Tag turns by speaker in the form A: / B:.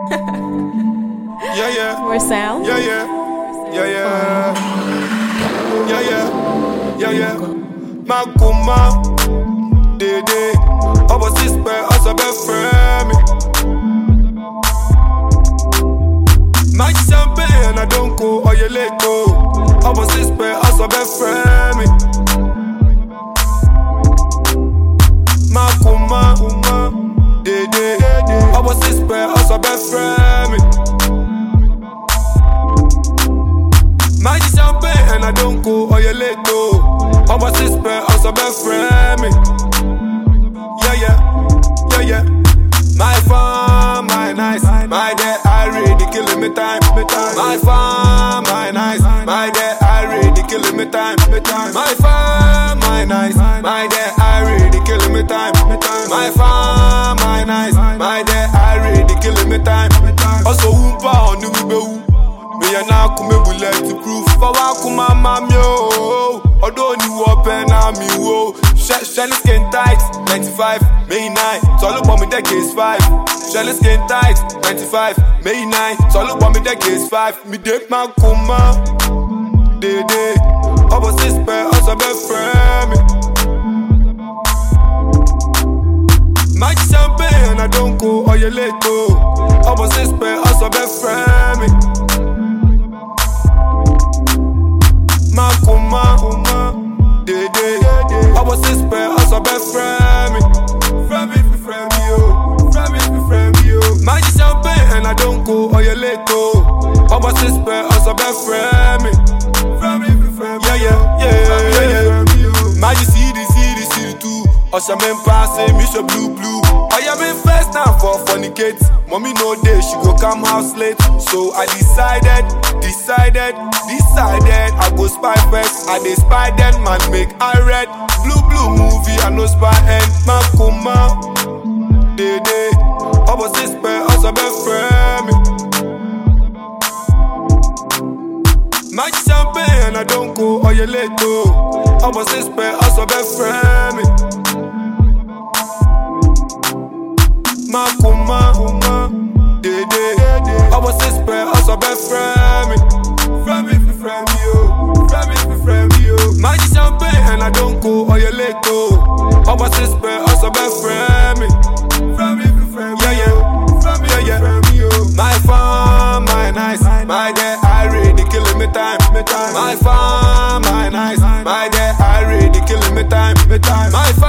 A: Yeah, yeah.
B: More sound?
A: Yeah, yeah. Yeah, yeah. Yeah, yeah. Yeah, yeah. Makuma, Dede. Obo sispe, asa be frame. My champagne, I don't go, or you let go. Obo sispe, asa be frame. Makuma, Dede. Obo sispe, asa be frame. My champagne and I don't go, or you let go. I'm a sister, also be friend me. Yeah, yeah, yeah, yeah. My farm, my nice, my day, I really killing me time, me time. My farm, my nice, my day, I really killing me time, me time. My farm, my nice, my day, I really killing me time, me time. My farm, my nice, my day, I really killing me time, me time. Also, whoompa on you, me and I come bulletproof. For Wakuma Mamio, although you open, I'm you. Shelly skin tight, 95, May 9. So look for me, that case 5. Shelly skin tight, 95, May 9. So look for me, that case 5. Me dip my kuma, Dede. Obo sispe, also be friend. My champagne, I don't go, or you let go. Obo sispe, also be friend. Makuma, Dede. I was his spare, also be friend me. Friend me, friend me, yo. Friend me, friend me, yo. My champagne and I don't go, or you let go. I was his spare, also be friend me. Friend me, friend me, yeah, yeah, yeah, yeah. My city too. Or some men passing, me so blue. I am in first time for fornicate. Mommy no day, she go come house late. So I decided, I go spy first. I dey spy then man make I read. Blue movie, I no spy end. Makuma, Dede. Obo sispe, also be friend me. My champagne, I don't go, or you let go. Obo sispe, also be friend me. Makuma, Dede. Obo sispe, also be friend me. Friend me, friend me, yo. Friend me, friend me, yo. My champagne and I don't go, or you let go. Obo sispe, also be friend me. Friend me, friend me, yeah, yeah. Friend me, yeah, friend me, yo. My farm, my nice, my day, I really killing me time, me time. My farm, my nice, my day, I really killing me time, me time. My farm.